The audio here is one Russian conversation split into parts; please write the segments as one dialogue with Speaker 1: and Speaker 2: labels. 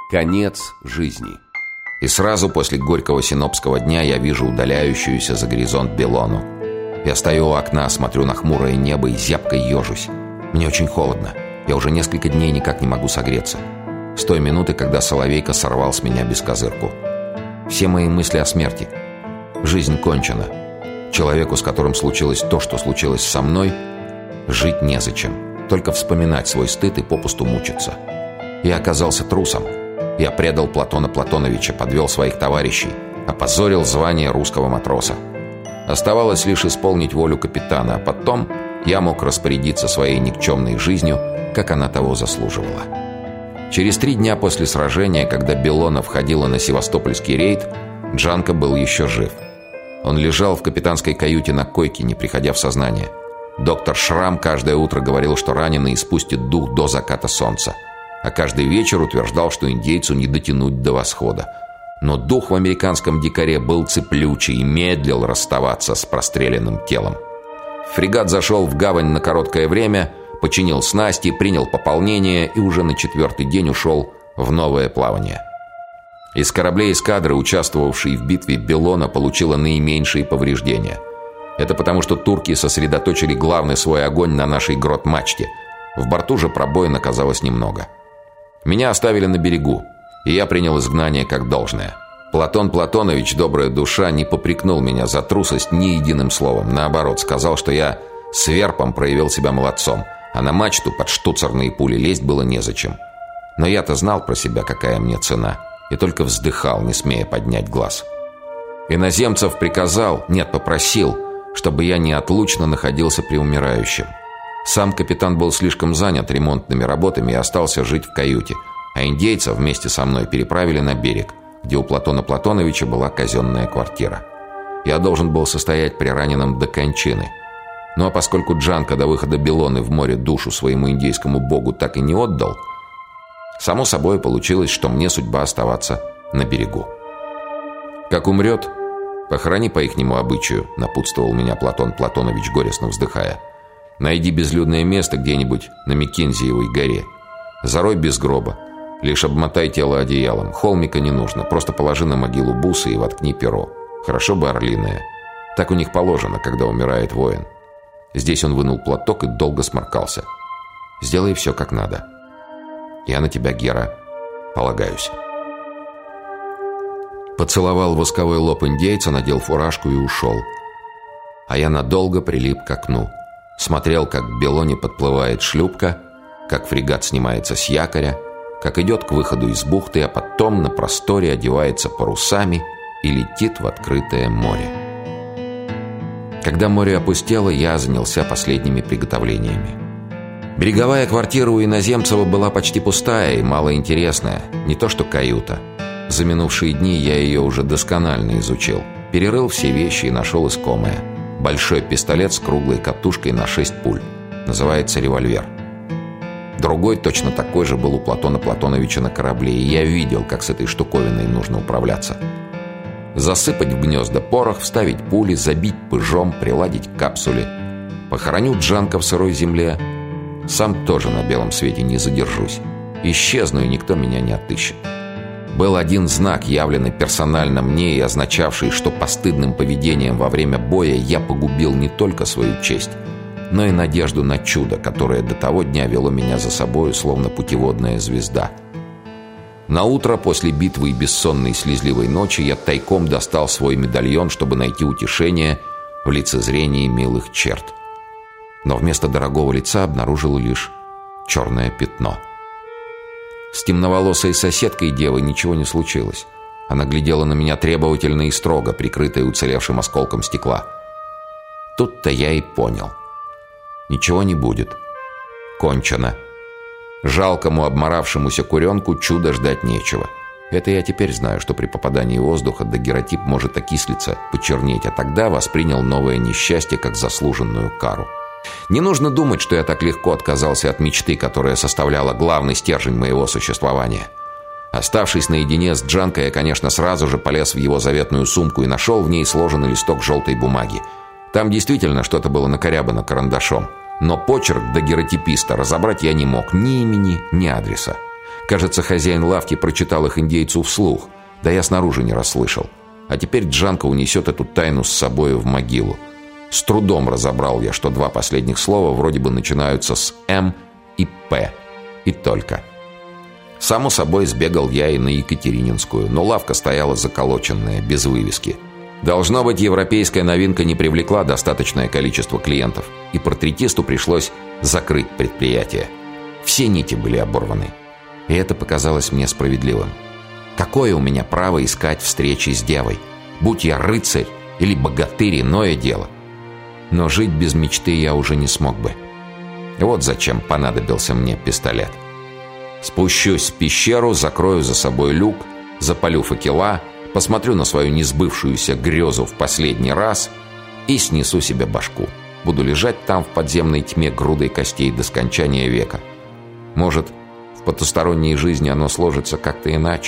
Speaker 1: Конец жизни. И сразу после горького синопского дня я вижу удаляющуюся за горизонт Белону. Я стою у окна, смотрю на хмурое небо и зябко ежусь. Мне очень холодно. Я уже несколько дней никак не могу согреться. С той минуты, когда Соловейка сорвал с меня бескозырку. Все мои мысли о смерти. Жизнь кончена. Человеку, с которым случилось то, что случилось со мной, жить незачем. Только вспоминать свой стыд и попусту мучиться. Я оказался трусом. Я предал Платона Платоновича, подвел своих товарищей, опозорил звание русского матроса. Оставалось лишь исполнить волю капитана, а потом я мог распорядиться своей никчемной жизнью, как она того заслуживала. Через 3 дня после сражения, когда Белона входила на севастопольский рейд, Джанко был еще жив. Он лежал в капитанской каюте на койке, не приходя в сознание. Доктор Шрам каждое утро говорил, что раненый испустит дух до заката солнца, а каждый вечер утверждал, что индейцу не дотянуть до восхода. Но дух в американском дикаре был цеплючий и медлил расставаться с простреленным телом. Фрегат зашел в гавань на короткое время, починил снасти, принял пополнение и уже на 4-й день ушел в новое плавание. Из кораблей эскадры, участвовавшей в битве, Белона получила наименьшие повреждения. Это потому, что турки сосредоточили главный свой огонь на нашей грот-мачте. В борту же пробоин оказалось немного. Меня оставили на берегу, и я принял изгнание как должное. Платон Платонович, добрая душа, не попрекнул меня за трусость ни единым словом. Наоборот, сказал, что я с верпом проявил себя молодцом, а на мачту под штуцерные пули лезть было незачем. Но я-то знал про себя, какая мне цена, и только вздыхал, не смея поднять глаз. Иноземцев попросил, чтобы я неотлучно находился при умирающем. Сам капитан был слишком занят ремонтными работами и остался жить в каюте, а индейцев вместе со мной переправили на берег, где у Платона Платоновича была казенная квартира. Я должен был состоять при раненом до кончины. Ну а поскольку Джанко до выхода Белоны в море душу своему индейскому богу так и не отдал, само собой получилось, что мне судьба оставаться на берегу. «Как умрет, похорони по ихнему обычаю», — напутствовал меня Платон Платонович, горестно вздыхая. «Найди безлюдное место где-нибудь на Маккензиевой горе. Зарой без гроба. Лишь обмотай тело одеялом. Холмика не нужно. Просто положи на могилу бусы и воткни перо. Хорошо бы орлиное. Так у них положено, когда умирает воин». Здесь он вынул платок и долго сморкался. «Сделай все как надо. Я на тебя, Гера, полагаюсь». Поцеловал восковой лоб индейца, надел фуражку и ушел. А я надолго прилип к окну. Смотрел, как к Белоне подплывает шлюпка, как фрегат снимается с якоря, как идет к выходу из бухты, а потом на просторе одевается парусами и летит в открытое море. Когда море опустело, я занялся последними приготовлениями. Береговая квартира у Иноземцева была почти пустая и малоинтересная, не то что каюта. За минувшие дни я ее уже досконально изучил, перерыл все вещи и нашел искомое. Большой пистолет с круглой катушкой на 6 пуль. Называется револьвер. Другой, точно такой же, был у Платона Платоновича на корабле, и я видел, как с этой штуковиной нужно управляться. Засыпать в гнезда порох, вставить пули, забить пыжом, приладить к капсуле. Похороню Джанко в сырой земле. Сам тоже на белом свете не задержусь. Исчезну, и никто меня не отыщет. Был один знак, явленный персонально мне и означавший, что постыдным поведением во время боя я погубил не только свою честь, но и надежду на чудо, которое до того дня вело меня за собою, словно путеводная звезда. Наутро, после битвы и бессонной слезливой ночи, я тайком достал свой медальон, чтобы найти утешение в лицезрении милых черт. Но вместо дорогого лица обнаружил лишь черное пятно. С темноволосой соседкой девы ничего не случилось. Она глядела на меня требовательно и строго, прикрытая уцелевшим осколком стекла. Тут-то я и понял. Ничего не будет. Кончено. Жалкому обморавшемуся куренку чуда ждать нечего. Это я теперь знаю, что при попадании воздуха дагеротип может окислиться, почернеть, а тогда воспринял новое несчастье как заслуженную кару. Не нужно думать, что я так легко отказался от мечты, которая составляла главный стержень моего существования. Оставшись наедине с Джанко, я, конечно, сразу же полез в его заветную сумку и нашел в ней сложенный листок желтой бумаги. Там действительно что-то было накорябано карандашом, но почерк дагеротиписта разобрать я не мог ни имени, ни адреса. Кажется, хозяин лавки прочитал их индейцу вслух. Да я снаружи не расслышал. А теперь Джанко унесет эту тайну с собой в могилу. С трудом разобрал я, что два последних слова вроде бы начинаются с «М» и «П». И только. Само собой, сбегал я и на Екатерининскую, но лавка стояла заколоченная, без вывески. Должно быть, европейская новинка не привлекла достаточное количество клиентов, и портретисту пришлось закрыть предприятие. Все нити были оборваны. И это показалось мне справедливым. Какое у меня право искать встречи с девой? Будь я рыцарь или богатырь, иное дело. Но жить без мечты я уже не смог бы. Вот зачем понадобился мне пистолет. Спущусь в пещеру, закрою за собой люк, запалю факела, посмотрю на свою несбывшуюся грезу в последний раз и снесу себе башку. Буду лежать там в подземной тьме грудой костей до скончания века. Может, в потусторонней жизни оно сложится как-то иначе.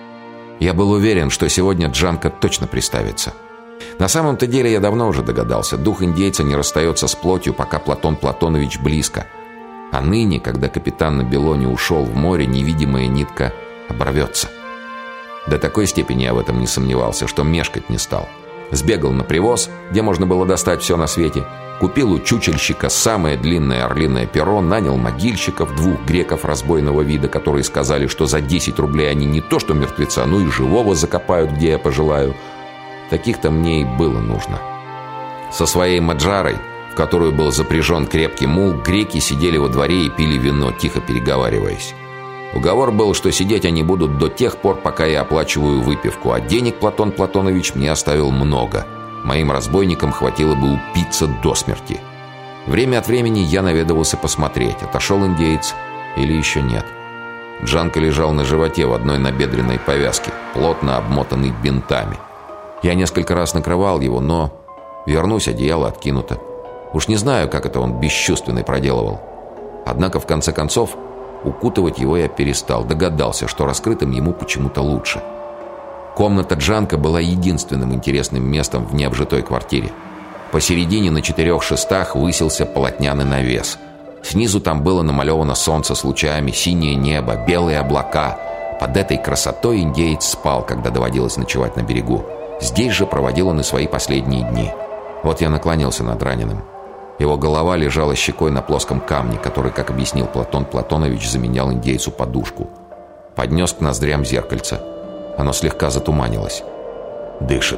Speaker 1: Я был уверен, что сегодня Джанко точно приставится. На самом-то деле я давно уже догадался, дух индейца не расстается с плотью, пока Платон Платонович близко. А ныне, когда капитан на Белоне ушел в море, невидимая нитка оборвется. До такой степени я в этом не сомневался, что мешкать не стал. Сбегал на привоз, где можно было достать все на свете, купил у чучельщика самое длинное орлиное перо, нанял могильщиков, 2 греков разбойного вида, которые сказали, что за 10 рублей они не то что мертвеца, но и живого закопают, где я пожелаю. Таких-то мне и было нужно. Со своей маджарой, в которую был запряжен крепкий мул, греки сидели во дворе и пили вино, тихо переговариваясь. Уговор был, что сидеть они будут до тех пор, пока я оплачиваю выпивку, а денег Платон Платонович мне оставил много. Моим разбойникам хватило бы упиться до смерти. Время от времени я наведывался посмотреть, отошел индеец или еще нет. Джанко лежал на животе в одной набедренной повязке, плотно обмотанный бинтами. Я несколько раз накрывал его, но, вернусь, одеяло откинуто. Уж не знаю, как это он бесчувственный проделывал. Однако, в конце концов, укутывать его я перестал, догадался, что раскрытым ему почему-то лучше. Комната Джанко была единственным интересным местом в необжитой квартире. Посередине на 4 шестах высился полотняный навес. Снизу там было намалевано солнце с лучами, синее небо, белые облака. Под этой красотой индеец спал, когда доводилось ночевать на берегу. Здесь же проводил он и свои последние дни. Вот я наклонился над раненым. Его голова лежала щекой на плоском камне, который, как объяснил Платон Платонович, заменял индейцу подушку. Поднес к ноздрям зеркальце. Оно слегка затуманилось. Дышит.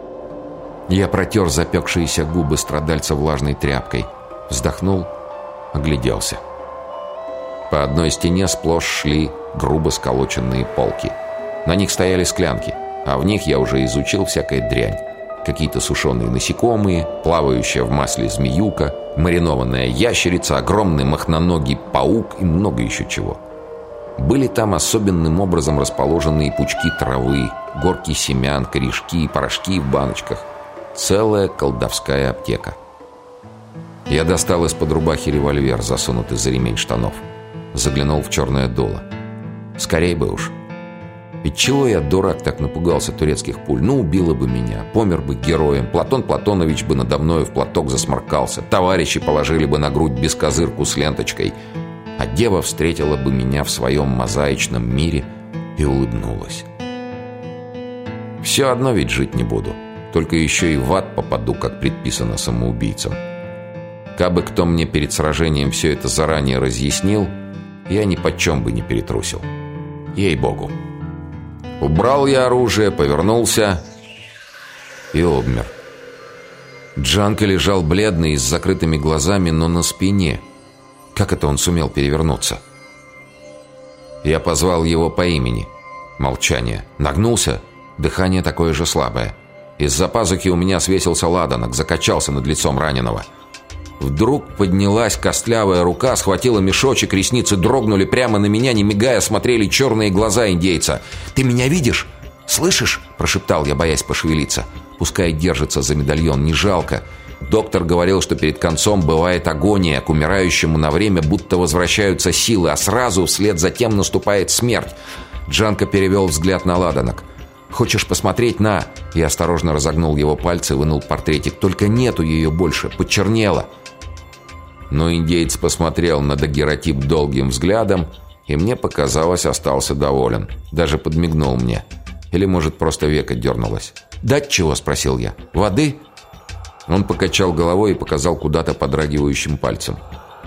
Speaker 1: Я протер запекшиеся губы страдальца влажной тряпкой. Вздохнул, огляделся. По одной стене сплошь шли грубо сколоченные полки. На них стояли склянки, а в них я уже изучил всякая дрянь. Какие-то сушеные насекомые, плавающая в масле змеюка, маринованная ящерица, огромный махноногий паук и много еще чего. Были там особенным образом расположенные пучки травы, горки семян, корешки и порошки в баночках. Целая колдовская аптека. Я достал из-под рубахи револьвер, засунутый за ремень штанов. Заглянул в черное дуло. Скорей бы уж. Ведь чего я, дурак, так напугался турецких пуль? Ну, убило бы меня, помер бы героем. Платон Платонович бы надо мною в платок засморкался. Товарищи положили бы на грудь бескозырку с ленточкой. А дева встретила бы меня в своем мозаичном мире и улыбнулась. Все одно ведь жить не буду. Только еще и в ад попаду, как предписано самоубийцам. Кабы кто мне перед сражением все это заранее разъяснил, я ни почем бы не перетрусил. Ей-богу. Убрал я оружие, повернулся и обмер. Джанко лежал бледный и с закрытыми глазами, но на спине. Как это он сумел перевернуться? Я позвал его по имени. Молчание. Нагнулся. Дыхание такое же слабое. Из-за пазухи у меня свесился ладанок, закачался над лицом раненого. Вдруг поднялась костлявая рука, схватила мешочек, ресницы дрогнули, прямо на меня, не мигая, смотрели черные глаза индейца. «Ты меня видишь? Слышишь?» – прошептал я, боясь пошевелиться. Пускай держится за медальон, не жалко. Доктор говорил, что перед концом бывает агония, к умирающему на время будто возвращаются силы, а сразу вслед за тем наступает смерть. Джанко перевел взгляд на ладанок. «Хочешь посмотреть на...» Я осторожно разогнул его пальцы, вынул портретик. «Только нету ее больше, почернела». Но индеец посмотрел на дагеротип долгим взглядом И мне показалось, остался доволен. Даже подмигнул мне. Или, может, просто веко дернулось. «Дать чего?» – спросил я. «Воды?» Он покачал головой и показал куда-то подрагивающим пальцем.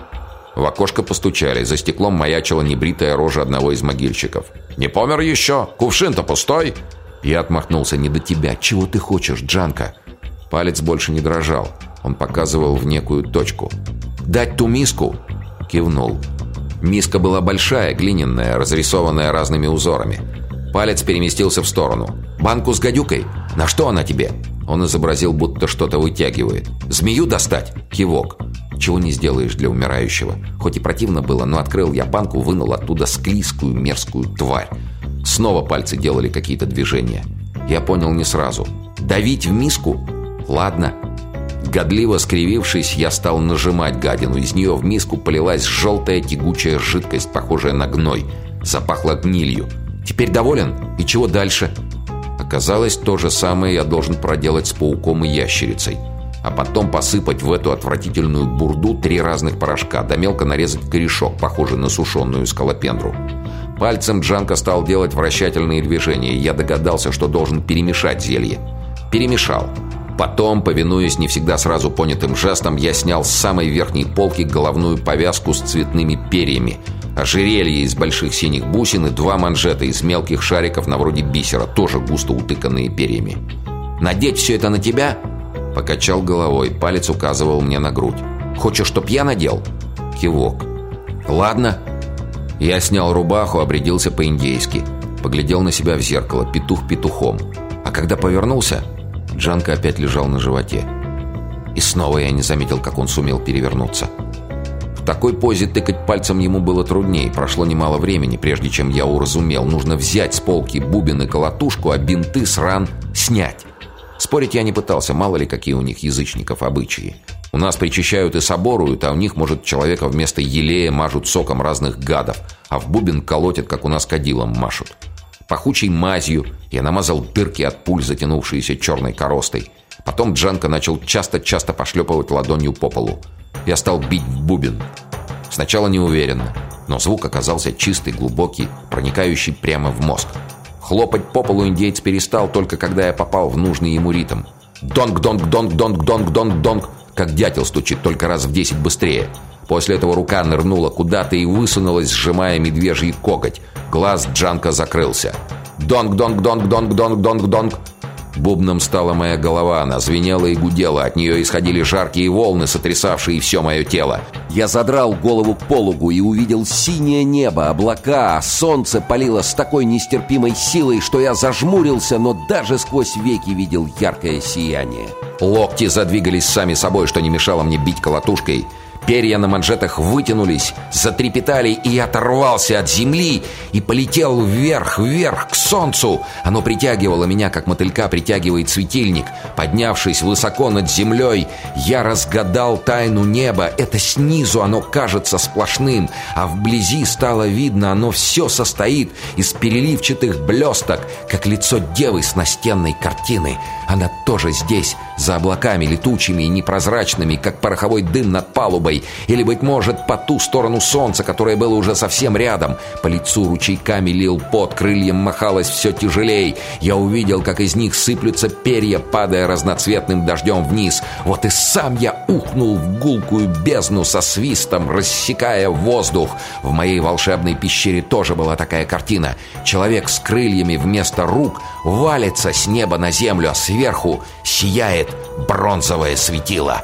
Speaker 1: В окошко постучали. За стеклом маячила небритая рожа одного из могильщиков. «Не помер еще? Кувшин-то пустой?» Я отмахнулся. «Не до тебя. Чего ты хочешь, Джанко?» Палец больше не дрожал. Он показывал в некую точку. «Дать ту миску?» Кивнул. Миска была большая, глиняная, разрисованная разными узорами. Палец переместился в сторону. «Банку с гадюкой? На что она тебе?» Он изобразил, будто что-то вытягивает. «Змею достать?» Кивок. Чего не сделаешь для умирающего. Хоть и противно было, но открыл я банку, вынул оттуда склизкую мерзкую тварь. Снова пальцы делали какие-то движения. Я понял не сразу. «Давить в миску? Ладно». Годливо скривившись, я стал нажимать гадину. Из нее в миску полилась желтая тягучая жидкость, похожая на гной. Запахло гнилью. «Теперь доволен? И чего дальше?» Оказалось, то же самое я должен проделать с пауком и ящерицей. А потом посыпать в эту отвратительную бурду 3 разных порошка, да мелко нарезать корешок, похожий на сушеную скалопендру. Пальцем Джанко стал делать вращательные движения, и я догадался, что должен перемешать зелье. Перемешал. Потом, повинуясь не всегда сразу понятым жестом, я снял с самой верхней полки головную повязку с цветными перьями, ожерелье из больших синих бусин и 2 манжета из мелких шариков на вроде бисера, тоже густо утыканные перьями. «Надеть все это на тебя?» Покачал головой, палец указывал мне на грудь. «Хочешь, чтоб я надел?» Кивок. «Ладно». Я снял рубаху, обрядился по-индейски. Поглядел на себя в зеркало, петух петухом. А когда повернулся, Джанко опять лежал на животе. И снова я не заметил, как он сумел перевернуться. В такой позе тыкать пальцем ему было труднее. Прошло немало времени, прежде чем я уразумел. Нужно взять с полки бубен и колотушку, а бинты с ран снять. Спорить я не пытался, мало ли какие у них язычников обычаи. У нас причащают и соборуют, а у них, может, человека вместо елея мажут соком разных гадов, а в бубен колотят, как у нас кадилом машут. Пахучей мазью я намазал дырки от пуль, затянувшиеся черной коростой. Потом Джанко начал часто-часто пошлепывать ладонью по полу. Я стал бить в бубен. Сначала неуверенно, но звук оказался чистый, глубокий, проникающий прямо в мозг. Хлопать по полу индеец перестал, только когда я попал в нужный ему ритм. Донг-донг-донг-донг-донг-донг-донг, как дятел стучит, только раз в 10 быстрее. После этого рука нырнула куда-то и высунулась, сжимая медвежий коготь. Глаз Джанко закрылся. Донг-донг-донг-донг-донг-донг-донг. Бубном стала моя голова, она звенела и гудела. От нее исходили жаркие волны, сотрясавшие все мое тело.
Speaker 2: Я задрал голову к пологу и увидел синее небо, облака, а солнце палило с такой нестерпимой силой, что я зажмурился, но даже сквозь веки видел яркое сияние.
Speaker 1: Локти задвигались сами собой, что не мешало мне бить колотушкой. Перья на манжетах вытянулись, затрепетали, и я оторвался от земли и полетел вверх, вверх, к солнцу. Оно притягивало меня, как мотылька притягивает светильник. Поднявшись высоко над землей, я разгадал тайну неба. Это снизу оно кажется сплошным, а вблизи стало видно, оно все состоит из переливчатых блесток, как лицо девы с настенной картины. Она тоже здесь, за облаками летучими и непрозрачными, как пороховой дым над палубой, или, быть может, по ту сторону солнца, которое было уже совсем рядом. По лицу ручейками лил пот, крыльям махалось все тяжелей. Я увидел, как из них сыплются перья, падая разноцветным дождем вниз. Вот и сам я ухнул в гулкую бездну со свистом, рассекая воздух. В моей волшебной пещере тоже была такая картина. Человек с крыльями вместо рук валится с неба на землю, а сверху сияет бронзовое светило.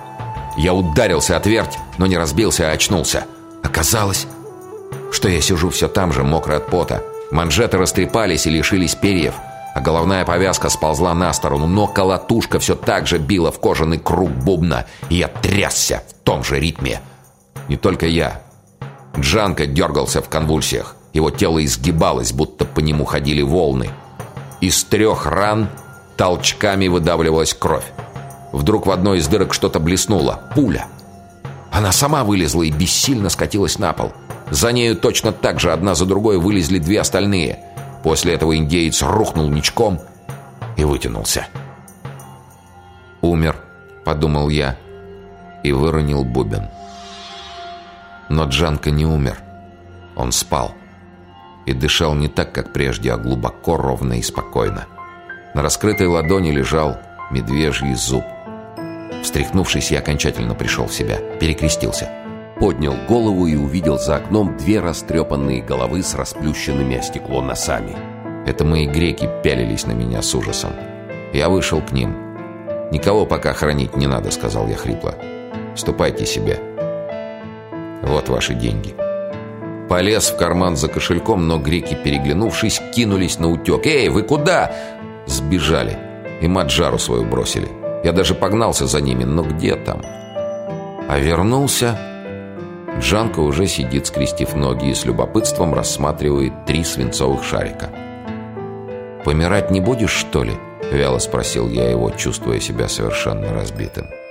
Speaker 1: Я ударился о твердь, но не разбился, а очнулся. Оказалось, что я сижу все там же, мокрый от пота. Манжеты растрепались и лишились перьев, а головная повязка сползла на сторону, но колотушка все так же била в кожаный круг бубна, и я трясся в том же ритме. Не только я. Джанко дергался в конвульсиях. Его тело изгибалось, будто по нему ходили волны. Из 3 ран толчками выдавливалась кровь. Вдруг в одной из дырок что-то блеснуло. Пуля. Она сама вылезла и бессильно скатилась на пол. За нею точно так же одна за другой вылезли 2 остальные. После этого индеец рухнул ничком и вытянулся. «Умер», — подумал я, и выронил бубен. Но Джанко не умер. Он спал. И дышал не так, как прежде, а глубоко, ровно и спокойно. На раскрытой ладони лежал медвежий зуб. Встряхнувшись, я окончательно пришел в себя. Перекрестился.
Speaker 2: Поднял голову и увидел за окном 2 растрепанные головы с расплющенными о стекло носами.
Speaker 1: Это мои греки пялились на меня с ужасом. Я вышел к ним. «Никого пока хоронить не надо», — сказал я хрипло. «Ступайте себе. Вот ваши деньги». Полез в карман за кошельком, но греки, переглянувшись, кинулись на утек. «Эй, вы куда?» Сбежали. И маджару свою бросили. Я даже погнался за ними, но где там? А вернулся... Джанко уже сидит, скрестив ноги, и с любопытством рассматривает 3 свинцовых шарика. «Помирать не будешь, что ли?» — вяло спросил я его, чувствуя себя совершенно разбитым.